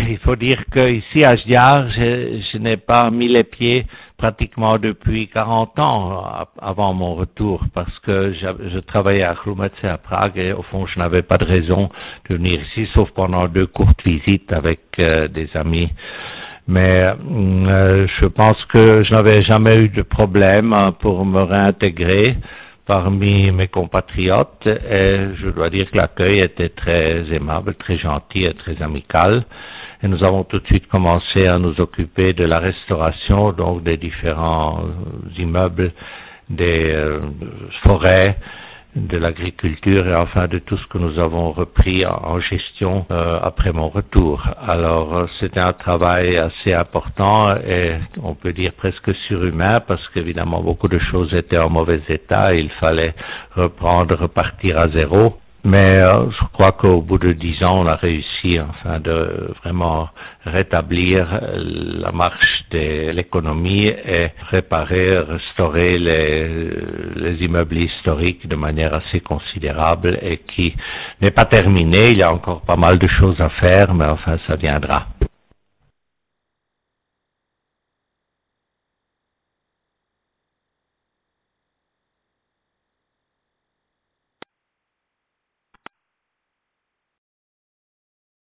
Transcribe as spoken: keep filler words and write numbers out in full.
il faut dire que ici à Gdyar, je, je n'ai pas mis les pieds pratiquement depuis quarante ans avant mon retour, parce que je, je travaillais à Chlumec et à Prague et au fond je n'avais pas de raison de venir ici, sauf pendant deux courtes visites avec euh, des amis. Mais euh, je pense que je n'avais jamais eu de problème hein, pour me réintégrer parmi mes compatriotes, et je dois dire que l'accueil était très aimable, très gentil et très amical. Et nous avons tout de suite commencé à nous occuper de la restauration, donc des différents immeubles, des euh, forêts, de l'agriculture et enfin de tout ce que nous avons repris en gestion euh, après mon retour. Alors c'était un travail assez important et on peut dire presque surhumain parce qu'évidemment beaucoup de choses étaient en mauvais état et il fallait reprendre, repartir à zéro. Mais euh, je crois qu'au bout de dix ans, on a réussi enfin de vraiment rétablir la marche de l'économie et réparer, restaurer les, les immeubles historiques de manière assez considérable et qui n'est pas terminée. Il y a encore pas mal de choses à faire, mais enfin ça viendra.